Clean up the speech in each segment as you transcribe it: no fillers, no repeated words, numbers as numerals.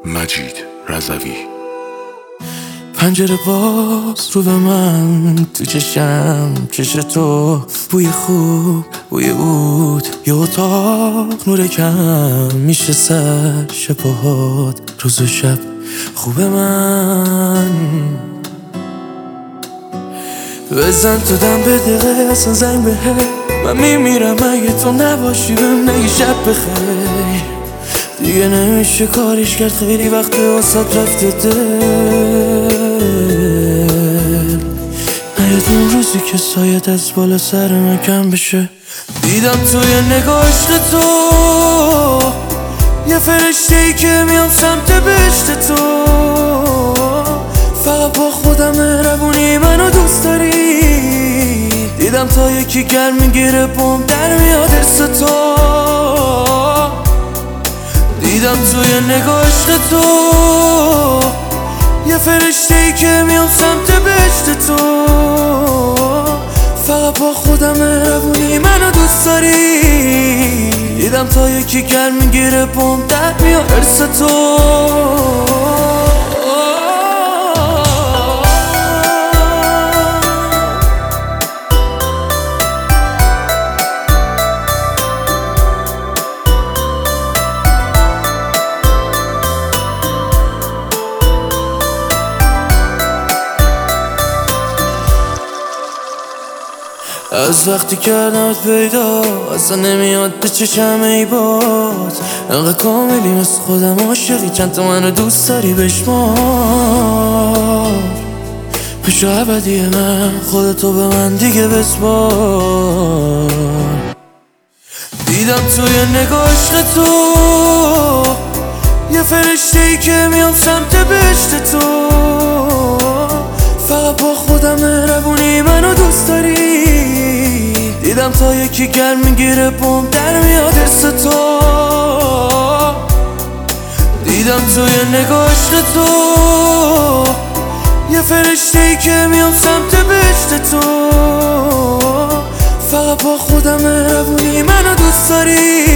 مجید رضوی. پنجره باز رو به من، تو چشم چش تو، بوی خوب بوی عود، یه اتاق نور کم میشه سر شبهات، روز و شب خوب من. بزن تو دم به دقیقه اصلا زنگ به من میمیرم اگه تو نباشی بهم نگی شب بخیر. دیگه نمیشه کاریش کرد، خیلی وقت واسات رفته دل. نیاد اون روزی که سایت از بالا سر من کم بشه. دیدم توی نگاه عشق تو یه فرشته ای که میام سمت بهشت تو. فقط با خودم مهربونی منو دوست داری. دیدم تا یکی گرم میگیره بوم در میاد حس تو. دیدم توی نگاه عشق تو یه فرشته ای که میام سمت بهشت تو. فقط با خودم مهربونی منو دوست داری. دیدم تا یکی گرم میگیره بوم در میاد حس تو. از وقتی کردمت پیدا اصلا نمیاد به چشم ای باز. انقدر کاملی مثل خودم عاشقی، چند تا منو دوست داری بشمار. بشو ابدی من، خودتو به من دیگه بسپار. دیدم توی نگاه عشق تو یه فرشته ای که میام سمت بهشت تو. فقط با خودم مهربونی منو دوست داری. دیدم تا یکی گرم میگیره بوم در میاد حس تو. دیدم توی نگاه عشق تو یه فرشته ای که میام سمت بهشت تو. فقط با خودم مهربونی منو دوست داری.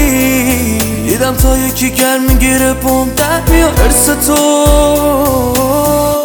دیدم تا یکی گرم میگیره بوم در میاد حس تو.